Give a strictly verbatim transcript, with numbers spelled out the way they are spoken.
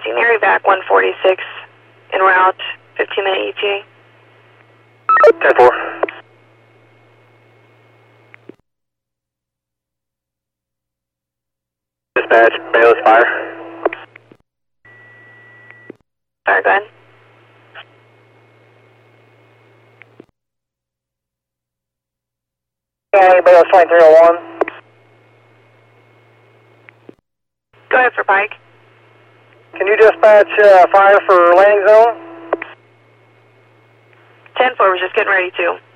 Mary back one forty-six, en route, fifteen minute E T A. ten four. Dispatch, Bayless fire. Fire, go ahead. Okay, Bayless twenty-three oh one. Go ahead for Pike. Can you dispatch uh, fire for landing zone? ten four, we're just getting ready to.